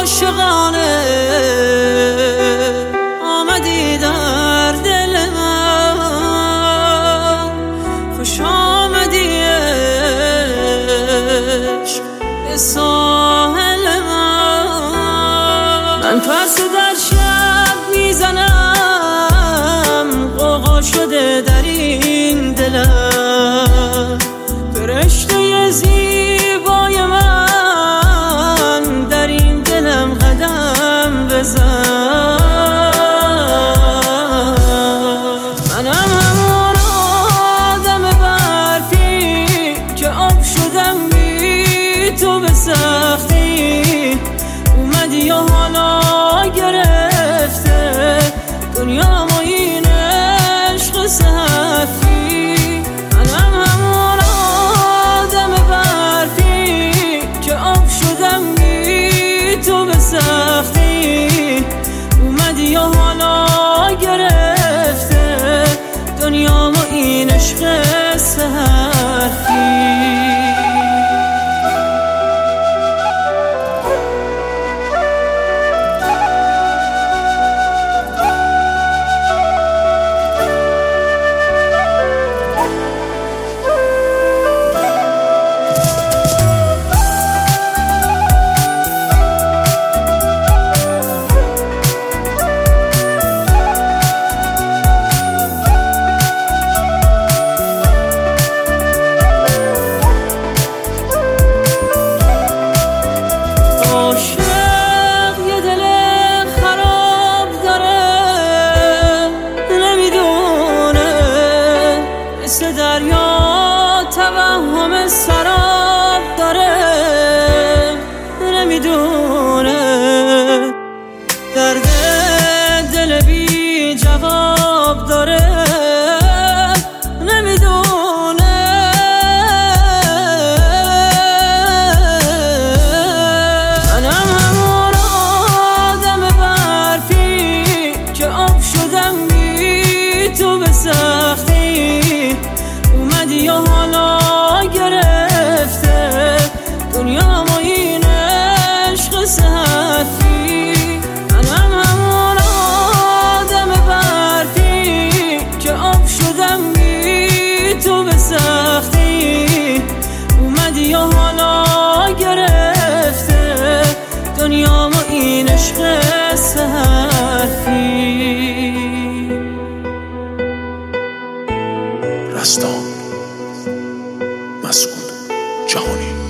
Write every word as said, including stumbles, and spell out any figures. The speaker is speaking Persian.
عاشقانه آمدی در دل من، خوش آمدی عشق به ساحل من. من پس در شب میزنم، غوغا شده در این دلم، فرشته زیبای من در این دلم قدم بزن. منم همون آدم برفی که آب شدم بی تو به سختی، اومدی و حالا گرفته دنیام و این عشق سختی. منم همون آدم برفی که آب شدم بی تو به سختی، اومدی و حالا گرفته دنیام و این عشق سختی. مثل دریا توهم سراب داره، نمیدونه درد دل بی جواب داره، نمیدونه منم همون آدم برفی که آب شدم بی تو به سختی، اومدی و حالا گرفته دنیا و این عشق سختی. منم همون آدم برفی که آب شدم بی تو به سختی، اومدی و حالا گرفته دنیا و این عشق سختی. رستان مسعود جهانی.